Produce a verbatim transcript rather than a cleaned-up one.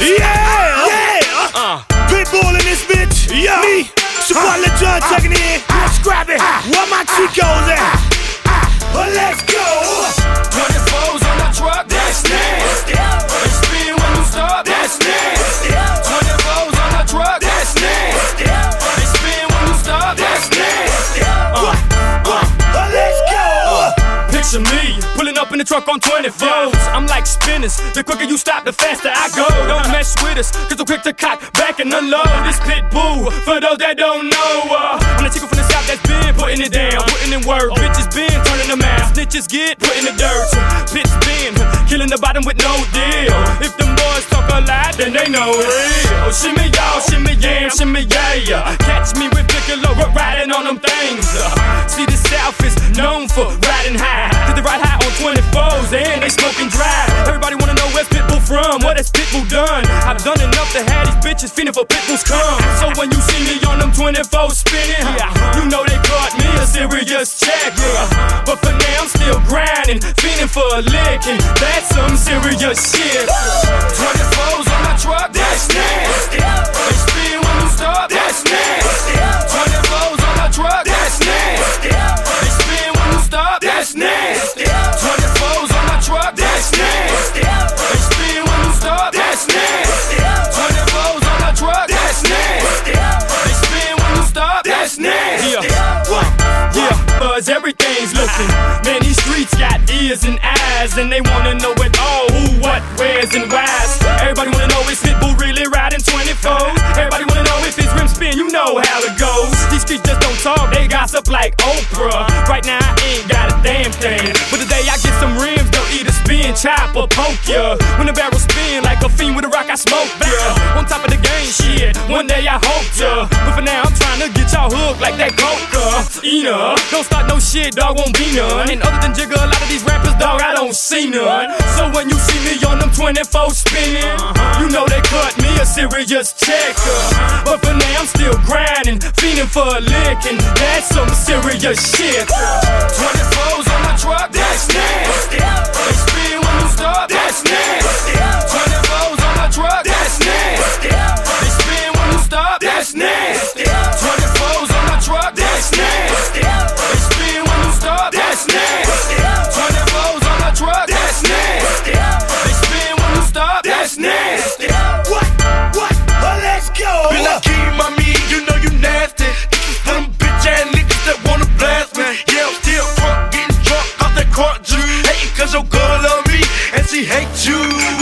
Yeah, yeah. Uh, Pitbull in this bitch. Yeah. Me, Shaquan uh, LeJohn uh, checking in. Uh, Scrap it. Uh, Where my Chicos at? Well, let's go. twenty-fours on the truck, that's nasty. They spin when you stop, that's nasty. twenty-fours on the truck, that's nasty. They spin when you stop, that's nasty. Uh, uh, well, let's go. Uh, picture me pulling up in the truck on twenty-fours. I'm like spinners. The quicker you stop, the faster I go. Don't mess with us, cause I'm quick to cock back and unload. This Pitbull, for those that don't know, uh, I'm the chicken from the south that's been putting it down, putting in work. Bitches been turning them out, snitches get put in the dirt. Pitch been killing the bottom with no deal. If them boys talk a lot, then they know real. Shimmy y'all, shimmy yam, shimmy yeah. Catch me with Piccolo riding on them things. Uh, see the south is known for riding high. Did they ride high on twenty-fours and they smoking dry. Everybody wanna know where's Pitbull from, what has Pitbull done? I've done enough to have these bitches feeding for Pitbull's come. So when you see me on them twenty-fours spinning, you know they caught me a serious check. Yeah. But for now I'm still grinding, feeding for a lick, and that's some serious shit. twenty-fours on the truck, that's nasty. They spin when you stop, that's nasty. twenty-fours on the truck, that's nasty. They spin when you stop, that's nasty. twenty-fours on the truck, that's nasty. They spin when you stop, that's nasty. twenty-fours on the truck, that's nasty. They spin when you stop, that's nasty. Yeah, yeah, cause everything's looking. Man, these streets got ears and eyes, and they wanna know it all. Who, what, where's, and why's. Everybody wanna know is Pitbull really riding twenty-fours? Everybody wanna know if his rim spin, you know how it goes. These streets just don't talk, they gossip like Oprah. Right now I ain't got a damn thing, but today I get some rims, they'll either spin, chop, or poke ya. When the barrel spin like a fiend with a rock, I smoke ya. On top of the game, shit, one day I hope ya. But for now I'm trying to get y'all hooked like that coca-ina. Don't start no shit, dog, won't be none. And other than Jigga, a lot of these rappers, dog, I don't see none. So when you see me on them twenty-fours spinning, you know they cut me a serious check. But for now I'm still grinding, feeding for a lick, and that's some serious shit. twenty-fours on the truck, that's nasty. They spin when you stop, that's nasty. twenty-fours on the truck, that's nasty. They spin when you stop, that's nasty. twenty-fours on the truck, that's nasty. They spin when you stop, that's nasty. twenty-fours on the truck, that's nasty. They spin when you stop, that's nasty. What? What? Well, let's go. Been a key, mommy, you know you nasty. This is for them bitch ass niggas that wanna blast me. Yeah, I'm still drunk, getting drunk off that court juice. Hating cause your girl love me and she hates you.